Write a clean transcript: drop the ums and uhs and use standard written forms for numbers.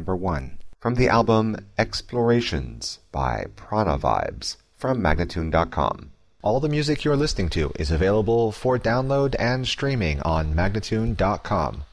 number 1, from the album Explorations by Prana Vibes from Magnatune.com. All the music you're listening to is available for download and streaming on Magnatune.com.